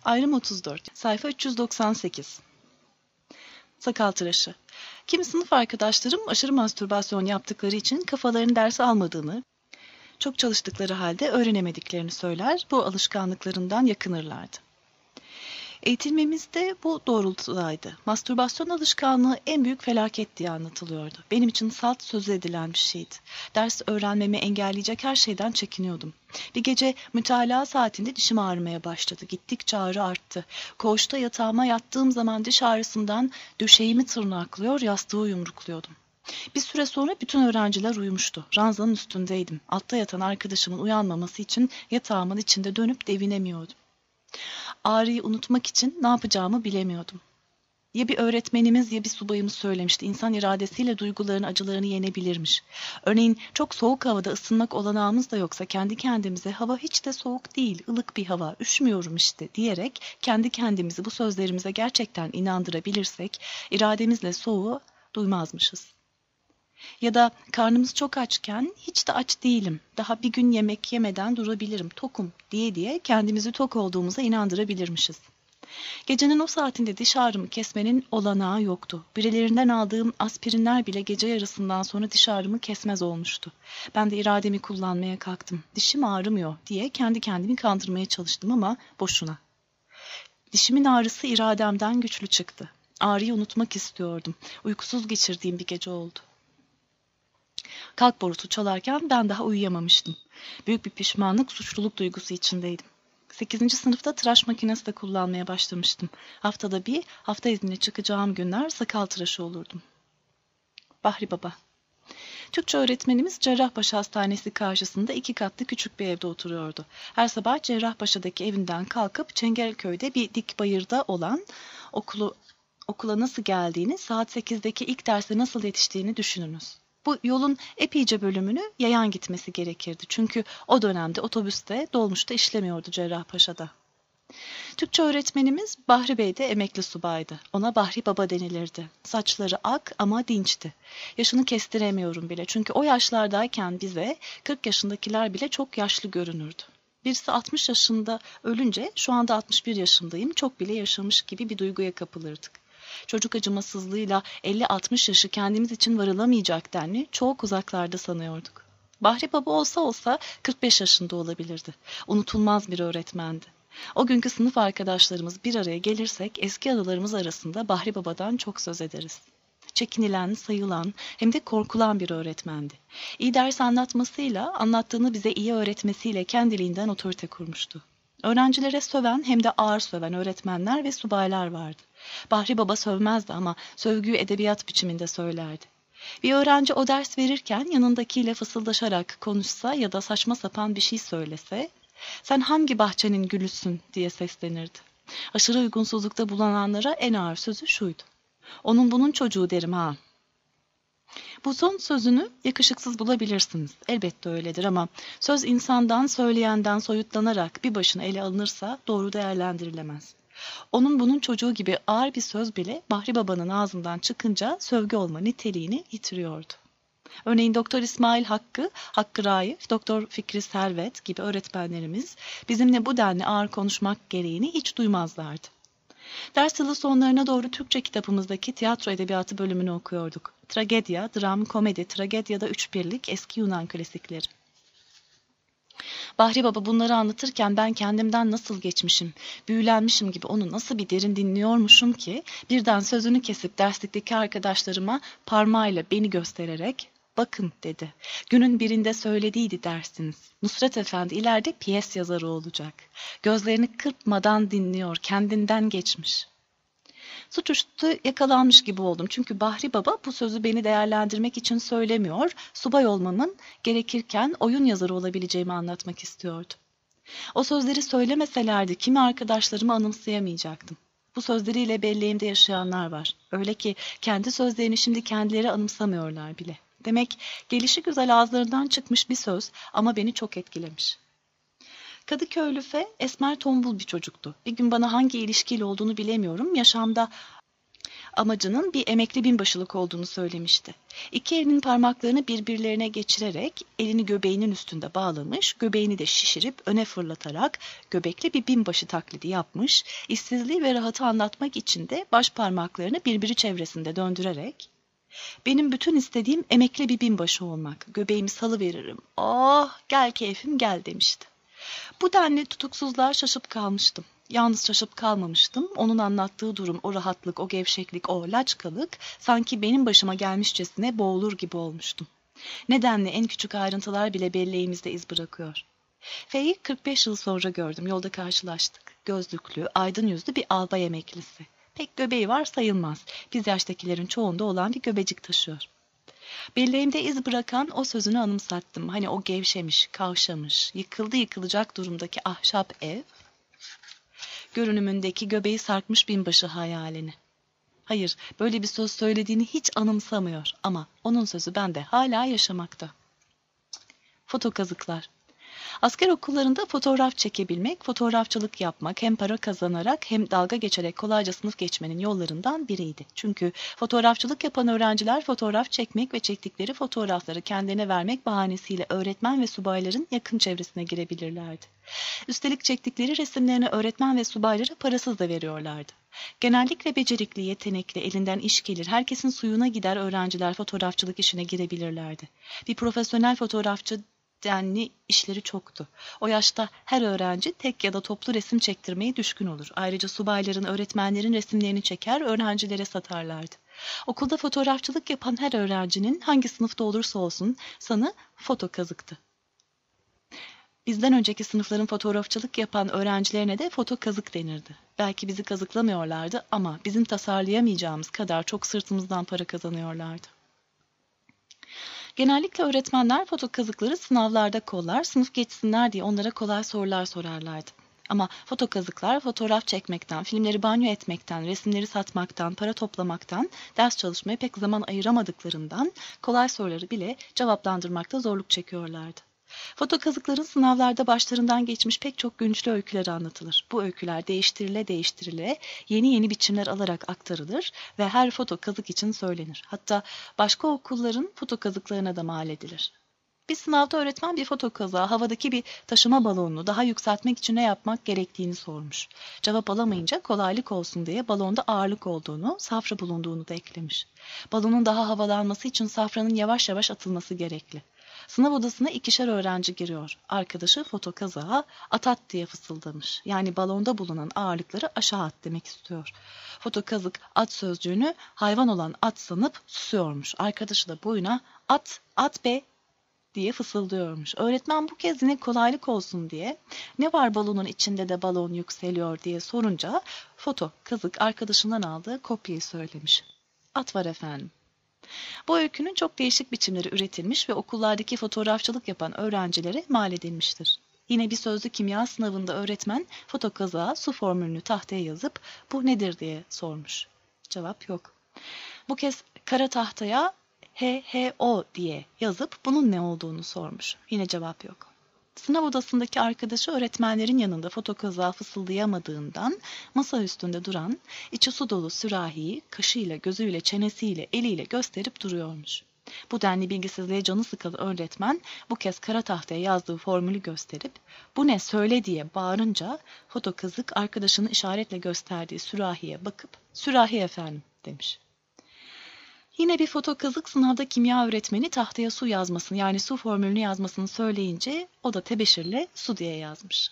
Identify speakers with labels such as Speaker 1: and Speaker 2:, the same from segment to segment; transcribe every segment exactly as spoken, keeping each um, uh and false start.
Speaker 1: Ayrım otuz dört. Sayfa üç yüz doksan sekiz. Sakal tıraşı. Kimi sınıf arkadaşlarım aşırı mastürbasyon yaptıkları için kafalarını derse almadığını, çok çalıştıkları halde öğrenemediklerini söyler, bu alışkanlıklarından yakınırlardı. Eğitilmemiz de bu doğrultudaydı. Mastürbasyon alışkanlığı en büyük felaket diye anlatılıyordu. Benim için salt söz edilen bir şeydi. Ders öğrenmemi engelleyecek her şeyden çekiniyordum. Bir gece mütalaa saatinde dişim ağrımaya başladı. Gittikçe ağrı arttı. Koğuşta yatağıma yattığım zaman diş ağrısından döşeğimi tırnaklıyor, yastığı yumrukluyordum. Bir süre sonra bütün öğrenciler uyumuştu. Ranzanın üstündeydim. Altta yatan arkadaşımın uyanmaması için yatağımın içinde dönüp devinemiyordum. Ağrıyı unutmak için ne yapacağımı bilemiyordum. Ya bir öğretmenimiz ya bir subayımız söylemişti. İnsan iradesiyle duyguların acılarını yenebilirmiş. Örneğin çok soğuk havada ısınmak olanağımız da yoksa kendi kendimize hava hiç de soğuk değil, ılık bir hava, üşümüyorum işte diyerek kendi kendimizi bu sözlerimize gerçekten inandırabilirsek irademizle soğuğu duymazmışız. Ya da karnımız çok açken hiç de aç değilim, daha bir gün yemek yemeden durabilirim, tokum diye diye kendimizi tok olduğumuza inandırabilirmişiz. Gecenin o saatinde diş ağrımı kesmenin olanağı yoktu. Birilerinden aldığım aspirinler bile gece yarısından sonra diş ağrımı kesmez olmuştu. Ben de irademi kullanmaya kalktım. Dişim ağrımıyor diye kendi kendimi kandırmaya çalıştım ama boşuna. Dişimin ağrısı irademden güçlü çıktı. Ağrıyı unutmak istiyordum. Uykusuz geçirdiğim bir gece oldu. Kalk borusu çalarken ben daha uyuyamamıştım. Büyük bir pişmanlık, suçluluk duygusu içindeydim. Sekizinci sınıfta tıraş makinesi de kullanmaya başlamıştım. Haftada bir, hafta iznine çıkacağım günler sakal tıraşı olurdum. Bahri Baba. Türkçe öğretmenimiz Cerrahpaşa Hastanesi karşısında iki katlı küçük bir evde oturuyordu. Her sabah Cerrahpaşa'daki evinden kalkıp Çengelköy'de bir dik bayırda olan okulu, okula nasıl geldiğini, saat sekizdeki ilk derse nasıl yetiştiğini düşününüz. Bu yolun epeyce bölümünü yayan gitmesi gerekirdi. Çünkü o dönemde otobüste, dolmuşta işlemiyordu Cerrahpaşa'da. Türkçe öğretmenimiz Bahri Bey de emekli subaydı. Ona Bahri Baba denilirdi. Saçları ak ama dinçti. Yaşını kestiremiyorum bile. Çünkü o yaşlardayken bize kırk yaşındakiler bile çok yaşlı görünürdü. Birisi altmış yaşında ölünce şu anda altmış bir yaşındayım, çok bile yaşamış gibi bir duyguya kapılırdık. Çocuk acımasızlığıyla elli altmış yaşı kendimiz için varılamayacak denli çok uzaklarda sanıyorduk. Bahri Baba olsa olsa kırk beş yaşında olabilirdi. Unutulmaz bir öğretmendi. O günkü sınıf arkadaşlarımız bir araya gelirsek eski anılarımız arasında Bahri Baba'dan çok söz ederiz. Çekinilen, sayılan hem de korkulan bir öğretmendi. İyi ders anlatmasıyla, anlattığını bize iyi öğretmesiyle kendiliğinden otorite kurmuştu. Öğrencilere söven hem de ağır söven öğretmenler ve subaylar vardı. Bahri Baba sövmezdi ama sövgüyü edebiyat biçiminde söylerdi. Bir öğrenci o ders verirken yanındakiyle fısıldaşarak konuşsa ya da saçma sapan bir şey söylese, "Sen hangi bahçenin gülüsün?" diye seslenirdi. Aşırı uygunsuzlukta bulunanlara en ağır sözü şuydu: "Onun bunun çocuğu derim ha." Bu son sözünü yakışıksız bulabilirsiniz. Elbette öyledir ama söz insandan, söyleyenden soyutlanarak bir başına ele alınırsa doğru değerlendirilemez. Onun bunun çocuğu gibi ağır bir söz bile Bahri Baba'nın ağzından çıkınca sövgü olma niteliğini yitiriyordu. Örneğin Doktor İsmail Hakkı, Hakkı Raif, Doktor Fikri Servet gibi öğretmenlerimiz bizimle bu denli ağır konuşmak gereğini hiç duymazlardı. Ders yılı sonlarına doğru Türkçe kitabımızdaki tiyatro edebiyatı bölümünü okuyorduk. Tragedya, dram, komedi, tragedyada üç birlik eski Yunan klasikleri. Bahri Baba bunları anlatırken ben kendimden nasıl geçmişim, büyülenmişim gibi onu nasıl bir derin dinliyormuşum ki birden sözünü kesip derslikteki arkadaşlarıma parmağıyla beni göstererek "Bakın" dedi. "Günün birinde söylediydi dersiniz. Nusret Efendi ileride piyes yazarı olacak. Gözlerini kırpmadan dinliyor, kendinden geçmiş." Suçüstü yakalanmış gibi oldum. Çünkü Bahri Baba bu sözü beni değerlendirmek için söylemiyor, subay olmamın gerekirken oyun yazarı olabileceğimi anlatmak istiyordu. O sözleri söylemeselerdi kimi arkadaşlarımı anımsayamayacaktım. Bu sözleriyle belleğimde yaşayanlar var. Öyle ki kendi sözlerini şimdi kendileri anımsamıyorlar bile. Demek gelişi güzel ağızlarından çıkmış bir söz ama beni çok etkilemiş. Kadıköylü Fe, esmer tombul bir çocuktu. Bir gün bana hangi ilişkiyle olduğunu bilemiyorum, yaşamda Amacının bir emekli binbaşılık olduğunu söylemişti. İki elinin parmaklarını birbirlerine geçirerek elini göbeğinin üstünde bağlamış, göbeğini de şişirip öne fırlatarak göbekli bir binbaşı taklidi yapmış, işsizliği ve rahatı anlatmak için de baş parmaklarını birbiri çevresinde döndürerek "Benim bütün istediğim emekli bir binbaşı olmak. Göbeğimi salıveririm. Oh, gel keyfim gel" demişti. Bu denli tutuksuzluğa şaşıp kalmıştım. Yalnız şaşıp kalmamıştım. Onun anlattığı durum, o rahatlık, o gevşeklik, o laçkalık sanki benim başıma gelmişçesine boğulur gibi olmuştum. Nedenle en küçük ayrıntılar bile belleğimizde iz bırakıyor. F'yi kırk beş yıl sonra gördüm. Yolda karşılaştık. Gözlüklü, aydın yüzlü bir albay emeklisi. Pek göbeği var sayılmaz. Biz yaştakilerin çoğunda olan bir göbecik taşıyor. Belleğimde iz bırakan o sözünü anımsattım. Hani o gevşemiş, kavşamış, yıkıldı yıkılacak durumdaki ahşap ev, görünümündeki göbeği sarkmış binbaşı hayalini. Hayır, böyle bir söz söylediğini hiç anımsamıyor ama onun sözü bende hala yaşamakta. Fotokazıklar. Asker okullarında fotoğraf çekebilmek, fotoğrafçılık yapmak hem para kazanarak hem dalga geçerek kolayca sınıf geçmenin yollarından biriydi. Çünkü fotoğrafçılık yapan öğrenciler fotoğraf çekmek ve çektikleri fotoğrafları kendilerine vermek bahanesiyle öğretmen ve subayların yakın çevresine girebilirlerdi. Üstelik çektikleri resimlerini öğretmen ve subaylara parasız da veriyorlardı. Genellikle becerikli, yetenekli, elinden iş gelir, herkesin suyuna gider öğrenciler fotoğrafçılık işine girebilirlerdi. Bir profesyonel fotoğrafçı denli işleri çoktu. O yaşta her öğrenci tek ya da toplu resim çektirmeye düşkün olur. Ayrıca subayların, öğretmenlerin resimlerini çeker, öğrencilere satarlardı. Okulda fotoğrafçılık yapan her öğrencinin hangi sınıfta olursa olsun sanı foto kazıktı. Bizden önceki sınıfların fotoğrafçılık yapan öğrencilerine de foto kazık denirdi. Belki bizi kazıklamıyorlardı ama bizim tasarlayamayacağımız kadar çok sırtımızdan para kazanıyorlardı. Genellikle öğretmenler foto kazıkları sınavlarda kollar, sınıf geçsinler diye onlara kolay sorular sorarlardı. Ama foto kazıklar fotoğraf çekmekten, filmleri banyo etmekten, resimleri satmaktan, para toplamaktan, ders çalışmaya pek zaman ayıramadıklarından kolay soruları bile cevaplandırmakta zorluk çekiyorlardı. Foto kazıkların sınavlarda başlarından geçmiş pek çok güçlü öyküleri anlatılır. Bu öyküler değiştirile değiştirile yeni yeni biçimler alarak aktarılır ve her foto kazık için söylenir. Hatta başka okulların foto kazıklarına da mal edilir. Bir sınavda öğretmen bir foto kazığa havadaki bir taşıma balonunu daha yükseltmek için ne yapmak gerektiğini sormuş. Cevap alamayınca kolaylık olsun diye balonda ağırlık olduğunu, safra bulunduğunu da eklemiş. Balonun daha havalanması için safranın yavaş yavaş atılması gerekli. Sınav odasına ikişer öğrenci giriyor. Arkadaşı foto kazağa at at diye fısıldamış. Yani balonda bulunan ağırlıkları aşağı at demek istiyor. Foto kazık at sözcüğünü hayvan olan at sanıp susuyormuş. Arkadaşı da boyuna at at be diye fısıldıyormuş. Öğretmen bu kez yine kolaylık olsun diye ne var balonun içinde de balon yükseliyor diye sorunca foto kazık arkadaşından aldığı kopyayı söylemiş. At var efendim. Bu öykünün çok değişik biçimleri üretilmiş ve okullardaki fotoğrafçılık yapan öğrencilere mal edilmiştir. Yine bir sözlü kimya sınavında öğretmen foto kazığa su formülünü tahtaya yazıp bu nedir diye sormuş. Cevap yok. Bu kez kara tahtaya H H O diye yazıp bunun ne olduğunu sormuş. Yine cevap yok. Sınav odasındaki arkadaşı öğretmenlerin yanında foto kazığa fısıldayamadığından masa üstünde duran, içi su dolu sürahiyi kaşıyla, gözüyle, çenesiyle, eliyle gösterip duruyormuş. Bu denli bilgisizliğe canı sıkılı öğretmen bu kez kara tahtaya yazdığı formülü gösterip bu ne söyle diye bağırınca foto kazık arkadaşının işaretle gösterdiği sürahiye bakıp sürahi efendim demiş. Yine bir foto kazık sınavda kimya öğretmeni tahtaya su yazmasını yani su formülünü yazmasını söyleyince o da tebeşirle su diye yazmış.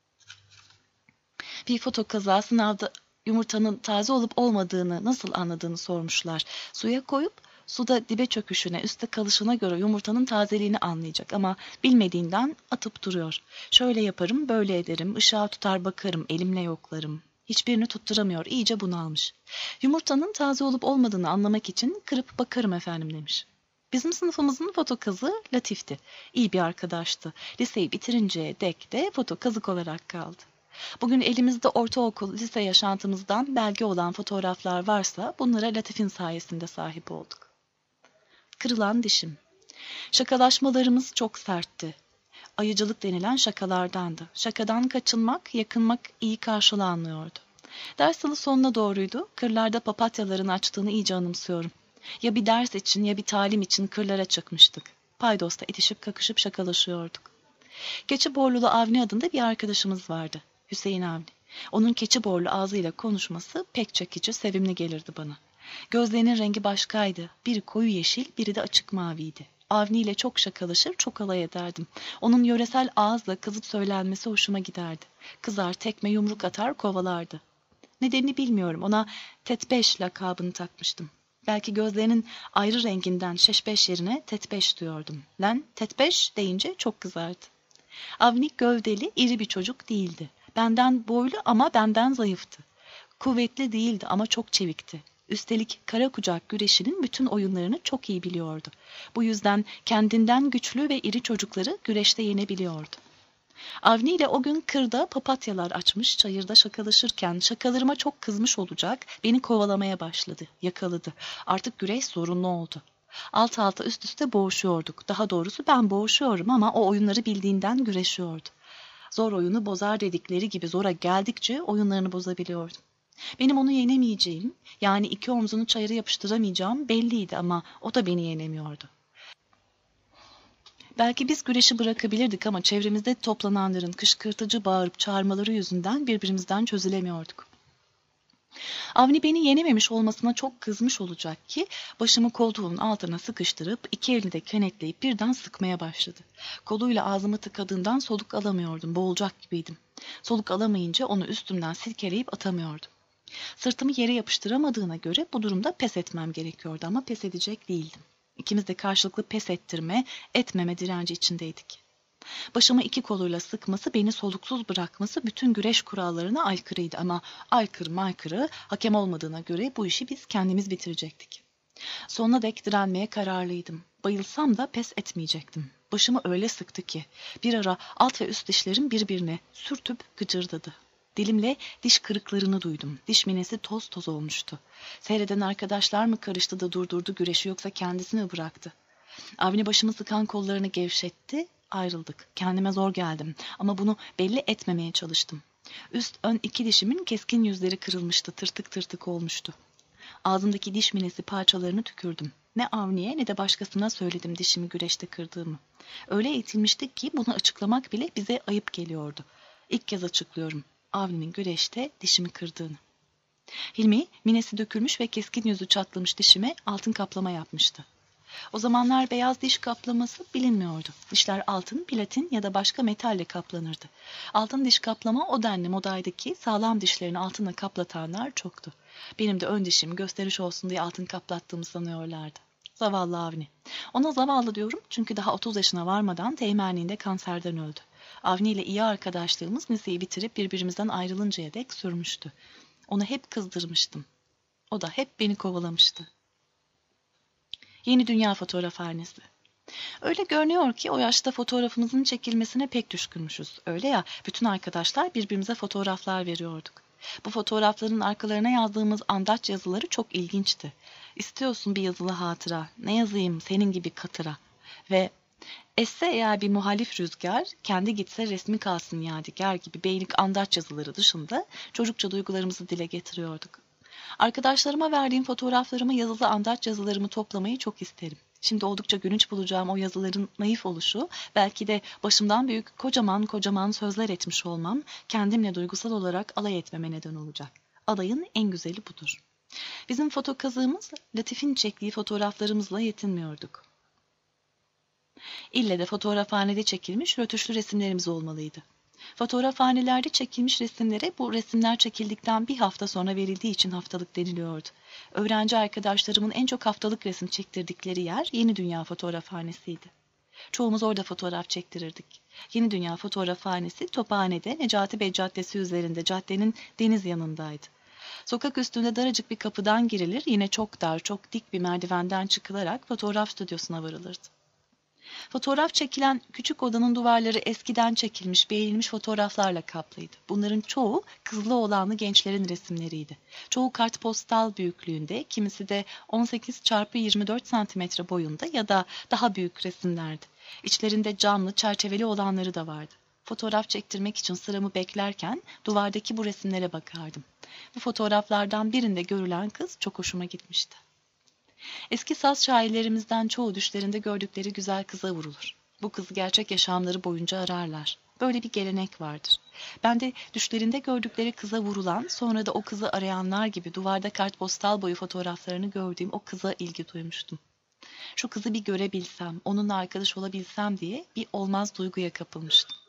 Speaker 1: Bir foto kazığa sınavda yumurtanın taze olup olmadığını nasıl anladığını sormuşlar. Suya koyup suda dibe çöküşüne, üstte kalışına göre yumurtanın tazeliğini anlayacak ama bilmediğinden atıp duruyor. Şöyle yaparım, böyle ederim, ışığa tutar bakarım, elimle yoklarım. Hiçbirini tutturamıyor, iyice bunalmış. Yumurtanın taze olup olmadığını anlamak için kırıp bakarım efendim demiş. Bizim sınıfımızın foto kazığı Latif'ti. İyi bir arkadaştı. Liseyi bitirinceye dek de foto kazık olarak kaldı. Bugün elimizde ortaokul, lise yaşantımızdan belge olan fotoğraflar varsa bunlara Latif'in sayesinde sahip olduk. Kırılan dişim. Şakalaşmalarımız çok sertti. Ayıcılık denilen şakalardandı. Şakadan kaçınmak, yakınmak iyi karşılanmıyordu. Ders yılı sonuna doğruydu. Kırlarda papatyaların açtığını iyice anımsıyorum. Ya bir ders için ya bir talim için kırlara çıkmıştık. Paydos'ta itişip kakışıp şakalaşıyorduk. Keçiborlulu Avni adında bir arkadaşımız vardı. Hüseyin Avni. Onun keçiborlu ağzıyla konuşması pek çekici, sevimli gelirdi bana. Gözlerinin rengi başkaydı. Biri koyu yeşil, biri de açık maviydi. Avni ile çok şakalaşır, çok alay ederdim. Onun yöresel ağızla kızıp söylenmesi hoşuma giderdi. Kızar, tekme, yumruk atar, kovalardı. Nedenini bilmiyorum. Ona Tetbeş lakabını takmıştım. Belki gözlerinin ayrı renginden şeşbeş yerine Tetbeş diyordum. Lan Tetbeş deyince çok kızardı. Avni gövdeli, iri bir çocuk değildi. Benden boylu ama benden zayıftı. Kuvvetli değildi ama çok çevikti. Üstelik kara kucak güreşinin bütün oyunlarını çok iyi biliyordu. Bu yüzden kendinden güçlü ve iri çocukları güreşte yenebiliyordu. Avni ile o gün kırda papatyalar açmış, çayırda şakalaşırken şakalarıma çok kızmış olacak, beni kovalamaya başladı, yakaladı. Artık güreş zorunlu oldu. Alt alta üst üste boğuşuyorduk. Daha doğrusu ben boğuşuyorum ama o oyunları bildiğinden güreşiyordu. Zor oyunu bozar dedikleri gibi zora geldikçe oyunlarını bozabiliyordum. Benim onu yenemeyeceğim, yani iki omzunu çayıra yapıştıramayacağım belliydi ama o da beni yenemiyordu. Belki biz güreşi bırakabilirdik ama çevremizde toplananların kışkırtıcı bağırıp çağırmaları yüzünden birbirimizden çözülemiyorduk. Avni beni yenememiş olmasına çok kızmış olacak ki başımı koltuğun altına sıkıştırıp iki elini de kenetleyip birden sıkmaya başladı. Koluyla ağzımı tıkadığından soluk alamıyordum, boğulacak gibiydim. Soluk alamayınca onu üstümden silkeleyip atamıyordum. Sırtımı yere yapıştıramadığına göre bu durumda pes etmem gerekiyordu ama pes edecek değildim. İkimiz de karşılıklı pes ettirme, etmeme direnci içindeydik. Başımı iki koluyla sıkması, beni soluksuz bırakması bütün güreş kurallarına aykırıydı ama aykırı maykırı hakem olmadığına göre bu işi biz kendimiz bitirecektik. Sonuna dek direnmeye kararlıydım. Bayılsam da pes etmeyecektim. Başımı öyle sıktı ki bir ara alt ve üst dişlerim birbirine sürtüp gıcırdadı. Dilimle diş kırıklarını duydum. Diş minesi toz toz olmuştu. Seyreden arkadaşlar mı karıştı da durdurdu güreşi yoksa kendisi mi bıraktı? Avni başımı sıkan kollarını gevşetti, ayrıldık. Kendime zor geldim ama bunu belli etmemeye çalıştım. Üst ön iki dişimin keskin yüzleri kırılmıştı, tırtık tırtık olmuştu. Ağzımdaki diş minesi parçalarını tükürdüm. Ne Avni'ye ne de başkasına söyledim dişimi güreşte kırdığımı. Öyle eğitilmiştik ki bunu açıklamak bile bize ayıp geliyordu. İlk kez açıklıyorum. Avni'nin güreşte dişimi kırdığını. Hilmi, minesi dökülmüş ve keskin yüzü çatlamış dişime altın kaplama yapmıştı. O zamanlar beyaz diş kaplaması bilinmiyordu. Dişler altın, platin ya da başka metalle kaplanırdı. Altın diş kaplama o denli modaydı ki sağlam dişlerini altınla kaplatanlar çoktu. Benim de ön dişimi gösteriş olsun diye altın kaplattığımı sanıyorlardı. Zavallı Avni. Ona zavallı diyorum çünkü daha otuz yaşına varmadan teğmenliğinde kanserden öldü. Avni ile iyi arkadaşlığımız liseyi bitirip birbirimizden ayrılıncaya dek sürmüştü. Onu hep kızdırmıştım. O da hep beni kovalamıştı. Yeni Dünya Fotoğrafhanesi. Öyle görünüyor ki o yaşta fotoğrafımızın çekilmesine pek düşkünmüşüz. Öyle ya, bütün arkadaşlar birbirimize fotoğraflar veriyorduk. Bu fotoğrafların arkalarına yazdığımız andaç yazıları çok ilginçti. İstiyorsun bir yazılı hatıra, ne yazayım senin gibi katıra. Ve esse eğer bir muhalif rüzgar, kendi gitse resmi kalsın yadigar gibi beylik andaç yazıları dışında çocukça duygularımızı dile getiriyorduk. Arkadaşlarıma verdiğim fotoğraflarımı, yazılı andaç yazılarımı toplamayı çok isterim. Şimdi oldukça gülünç bulacağım o yazıların naif oluşu, belki de başımdan büyük kocaman kocaman sözler etmiş olmam, kendimle duygusal olarak alay etmeme neden olacak. Alayın en güzeli budur. Bizim fotokazığımız, Latif'in çektiği fotoğraflarımızla yetinmiyorduk. İlle de fotoğrafhanede çekilmiş rötuşlu resimlerimiz olmalıydı. Fotoğrafhanelerde çekilmiş resimlere bu resimler çekildikten bir hafta sonra verildiği için haftalık deniliyordu. Öğrenci arkadaşlarımın en çok haftalık resim çektirdikleri yer Yeni Dünya Fotoğrafhanesi'ydi. Çoğumuz orada fotoğraf çektirirdik. Yeni Dünya Fotoğrafhanesi Tophane'de Necati Bey Caddesi üzerinde, caddenin deniz yanındaydı. Sokak üstünde daracık bir kapıdan girilir, yine çok dar, çok dik bir merdivenden çıkılarak fotoğraf stüdyosuna varılırdı. Fotoğraf çekilen küçük odanın duvarları eskiden çekilmiş, beğenilmiş fotoğraflarla kaplıydı. Bunların çoğu kızlı oğlanlı gençlerin resimleriydi. Çoğu kartpostal büyüklüğünde, kimisi de on sekiz çarpı yirmi dört santimetre boyunda ya da daha büyük resimlerdi. İçlerinde camlı, çerçeveli olanları da vardı. Fotoğraf çektirmek için sıramı beklerken duvardaki bu resimlere bakardım. Bu fotoğraflardan birinde görülen kız çok hoşuma gitmişti. Eski saz şairlerimizden çoğu düşlerinde gördükleri güzel kıza vurulur. Bu kızı gerçek yaşamları boyunca ararlar. Böyle bir gelenek vardır. Ben de düşlerinde gördükleri kıza vurulan, sonra da o kızı arayanlar gibi duvarda kartpostal boyu fotoğraflarını gördüğüm o kıza ilgi duymuştum. Şu kızı bir görebilsem, onunla arkadaş olabilsem diye bir olmaz duyguya kapılmıştım.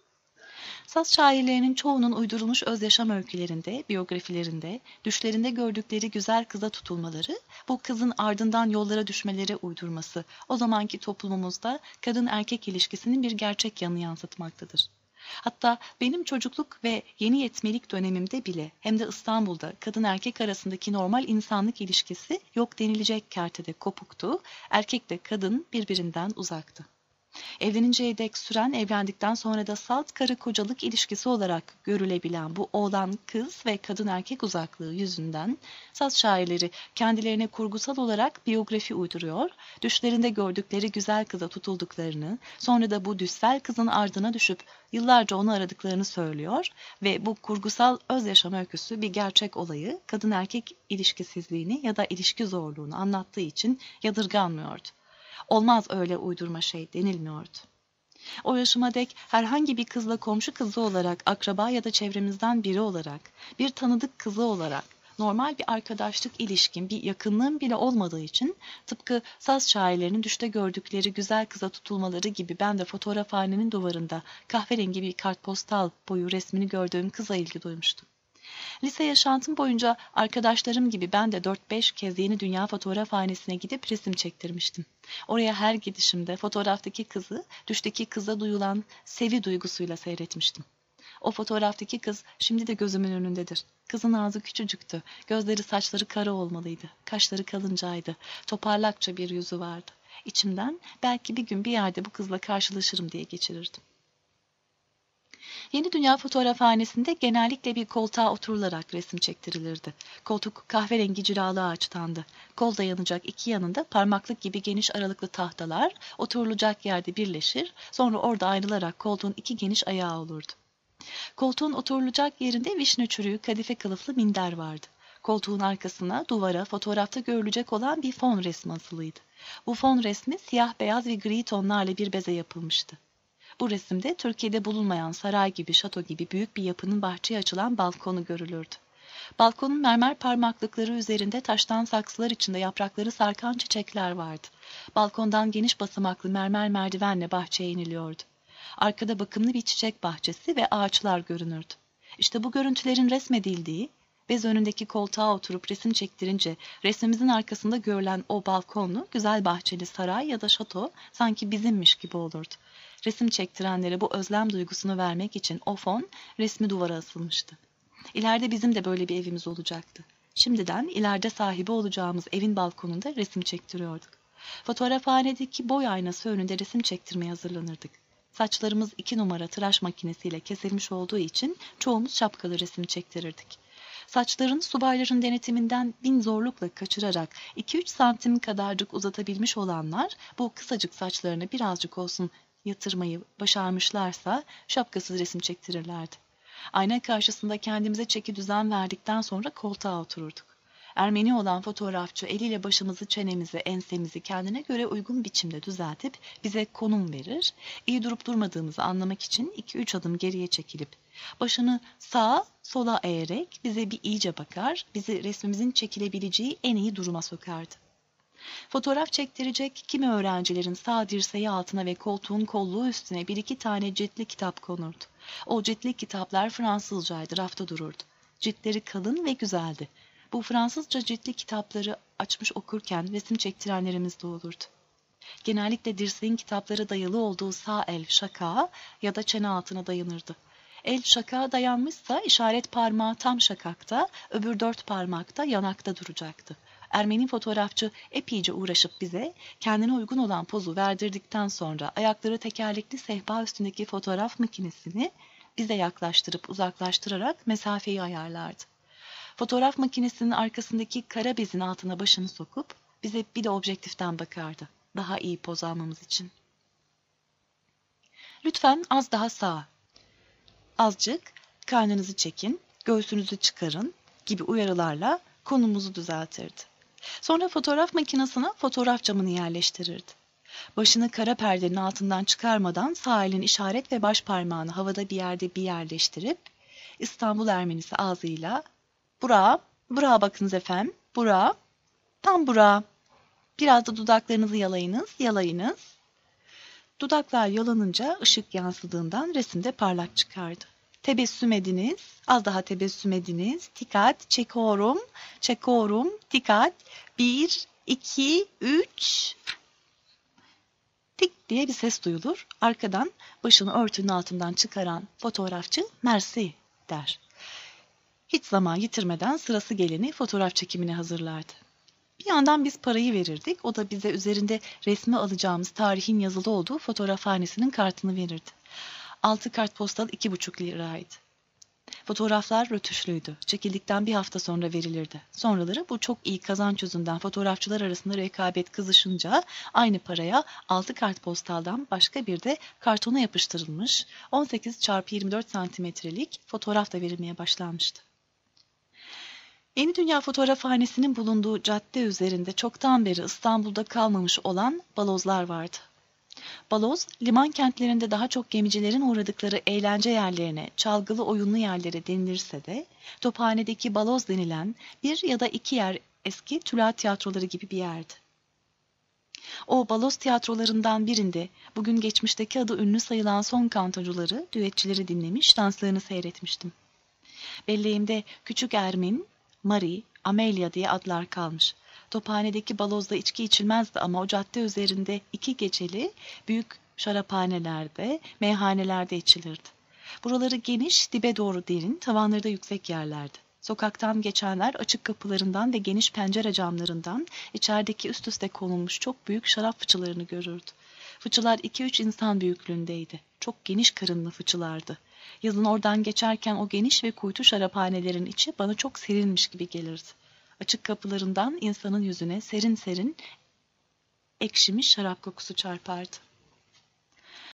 Speaker 1: Saz şairlerinin çoğunun uydurulmuş öz yaşam öykülerinde, biyografilerinde, düşlerinde gördükleri güzel kıza tutulmaları, bu kızın ardından yollara düşmeleri uydurması, o zamanki toplumumuzda kadın erkek ilişkisinin bir gerçek yanını yansıtmaktadır. Hatta benim çocukluk ve yeni yetmelik dönemimde bile hem de İstanbul'da kadın erkek arasındaki normal insanlık ilişkisi yok denilecek kertede kopuktu, erkekle kadın birbirinden uzaktı. Evleninceye dek süren, evlendikten sonra da salt karı kocalık ilişkisi olarak görülebilen bu oğlan kız ve kadın erkek uzaklığı yüzünden saz şairleri kendilerine kurgusal olarak biyografi uyduruyor, düşlerinde gördükleri güzel kıza tutulduklarını, sonra da bu düşsel kızın ardına düşüp yıllarca onu aradıklarını söylüyor ve bu kurgusal öz yaşam öyküsü bir gerçek olayı, kadın erkek ilişkisizliğini ya da ilişki zorluğunu anlattığı için yadırganmıyordu. Olmaz öyle uydurma şey denilmiyordu. O yaşıma dek herhangi bir kızla komşu kızı olarak, akraba ya da çevremizden biri olarak, bir tanıdık kızı olarak, normal bir arkadaşlık ilişkin, bir yakınlığım bile olmadığı için tıpkı saz şairlerinin düşte gördükleri güzel kıza tutulmaları gibi ben de fotoğrafhanenin duvarında kahverengi bir kartpostal boyu resmini gördüğüm kıza ilgi duymuştum. Lise yaşantım boyunca arkadaşlarım gibi ben de dört beş kez Yeni Dünya Fotoğrafhanesi'ne gidip resim çektirmiştim. Oraya her gidişimde fotoğraftaki kızı, düşteki kıza duyulan sevi duygusuyla seyretmiştim. O fotoğraftaki kız şimdi de gözümün önündedir. Kızın ağzı küçücüktü, gözleri saçları kara olmalıydı, kaşları kalıncaydı, toparlakça bir yüzü vardı. İçimden belki bir gün bir yerde bu kızla karşılaşırım diye geçirirdim. Yeni Dünya Fotoğrafhanesi'nde genellikle bir koltuğa oturularak resim çektirilirdi. Koltuk kahverengi cilalı ağaçtandı. Kol dayanacak iki yanında parmaklık gibi geniş aralıklı tahtalar oturulacak yerde birleşir, sonra orada ayrılarak koltuğun iki geniş ayağı olurdu. Koltuğun oturulacak yerinde vişne çürüğü kadife kılıflı minder vardı. Koltuğun arkasına, duvara, fotoğrafta görülecek olan bir fon resmi asılıydı. Bu fon resmi siyah beyaz ve gri tonlarla bir beze yapılmıştı. Bu resimde Türkiye'de bulunmayan saray gibi, şato gibi büyük bir yapının bahçeye açılan balkonu görülürdü. Balkonun mermer parmaklıkları üzerinde taştan saksılar içinde yaprakları sarkan çiçekler vardı. Balkondan geniş basamaklı mermer merdivenle bahçeye iniliyordu. Arkada bakımlı bir çiçek bahçesi ve ağaçlar görünürdü. İşte bu görüntülerin resmedildiği, bez önündeki koltuğa oturup resim çektirince resmimizin arkasında görülen o balkonlu, güzel bahçeli saray ya da şato sanki bizimmiş gibi olurdu. Resim çektirenlere bu özlem duygusunu vermek için o fon resmi duvara asılmıştı. İleride bizim de böyle bir evimiz olacaktı. Şimdiden ileride sahibi olacağımız evin balkonunda resim çektiriyorduk. Fotoğrafhanedeki boy aynası önünde resim çektirmeye hazırlanırdık. Saçlarımız iki numara tıraş makinesiyle kesilmiş olduğu için çoğumuz şapkalı resim çektirirdik. Saçların subayların denetiminden bin zorlukla kaçırarak iki üç santim kadarcık uzatabilmiş olanlar bu kısacık saçlarını birazcık olsun yatırmayı başarmışlarsa şapkasız resim çektirirlerdi. Ayna karşısında kendimize çeki düzen verdikten sonra koltuğa otururduk. Ermeni olan fotoğrafçı eliyle başımızı, çenemizi, ensemizi kendine göre uygun biçimde düzeltip bize konum verir, iyi durup durmadığımızı anlamak için iki üç adım geriye çekilip başını sağa sola eğerek bize bir iyice bakar, bizi resmimizin çekilebileceği en iyi duruma sokardı. Fotoğraf çektirecek kimi öğrencilerin sağ dirseği altına ve koltuğun kolluğu üstüne bir iki tane ciltli kitap konurdu. O ciltli kitaplar Fransızcaydı, rafta dururdu. Ciltleri kalın ve güzeldi. Bu Fransızca ciltli kitapları açmış okurken resim çektirenlerimiz de olurdu. Genellikle dirseğin kitapları dayalı olduğu sağ el şakağa ya da çene altına dayanırdı. El şakağa dayanmışsa işaret parmağı tam şakakta, öbür dört parmakta yanakta duracaktı. Ermeni fotoğrafçı epeyce uğraşıp bize kendine uygun olan pozu verdirdikten sonra ayakları tekerlekli sehpa üstündeki fotoğraf makinesini bize yaklaştırıp uzaklaştırarak mesafeyi ayarlardı. Fotoğraf makinesinin arkasındaki kara bezin altına başını sokup bize bir de objektiften bakardı. Daha iyi poz almamız için. Lütfen az daha sağa. azıcık karnınızı çekin, göğsünüzü çıkarın gibi uyarılarla konumuzu düzeltirdi. Sonra fotoğraf makinesine fotoğraf camını yerleştirirdi. Başını kara perdenin altından çıkarmadan sağ elin işaret ve baş parmağını havada bir yerde bir yerleştirip İstanbul Ermenisi ağzıyla "Bura, bura bakınız efendim, bura, tam bura. Biraz da dudaklarınızı yalayınız, yalayınız." Dudaklar yalanınca ışık yansıdığından resimde parlak çıkardı. "Tebessüm ediniz, az daha tebessüm ediniz. Dikkat, çekiyorum, çekiyorum, dikkat. Bir, iki, üç." Tik diye bir ses duyulur. Arkadan başını örtünün altından çıkaran fotoğrafçı "Mersi" der. Hiç zaman yitirmeden sırası geleni fotoğraf çekimine hazırlardı. Bir yandan biz parayı verirdik. O da bize üzerinde resmi alacağımız tarihin yazılı olduğu fotoğrafhanesinin kartını verirdi. Altı kartpostal iki buçuk liraydı. Fotoğraflar rötuşluydu. Çekildikten bir hafta sonra verilirdi. Sonraları bu çok iyi kazanç yüzünden fotoğrafçılar arasında rekabet kızışınca aynı paraya altı kartpostaldan başka bir de kartona yapıştırılmış on sekiz çarpı yirmi dört santimetrelik fotoğraf da verilmeye başlanmıştı. Yeni Dünya Fotoğrafhanesi'nin bulunduğu cadde üzerinde çoktan beri İstanbul'da kalmamış olan balozlar vardı. Baloz, liman kentlerinde daha çok gemicilerin uğradıkları eğlence yerlerine, çalgılı oyunlu yerlere denilirse de, Tophane'deki baloz denilen bir ya da iki yer eski tülahat tiyatroları gibi bir yerdi. O baloz tiyatrolarından birinde bugün geçmişteki adı ünlü sayılan son kantocuları, düetçileri dinlemiş, danslarını seyretmiştim. Belleğimde Küçük Ermin, Marie, Amelia diye adlar kalmış. Tophane'deki balozda içki içilmezdi ama o cadde üzerinde iki geceli büyük şaraphanelerde, meyhanelerde içilirdi. Buraları geniş, dibe doğru derin, tavanları da yüksek yerlerdi. Sokaktan geçenler açık kapılarından ve geniş pencere camlarından içerideki üst üste konulmuş çok büyük şarap fıçılarını görürdü. Fıçılar iki üç insan büyüklüğündeydi. Çok geniş karınlı fıçılardı. Yazın oradan geçerken o geniş ve kuytu şaraphanelerin içi bana çok serinmiş gibi gelirdi. Açık kapılarından insanın yüzüne serin serin ekşimiş şarap kokusu çarpardı.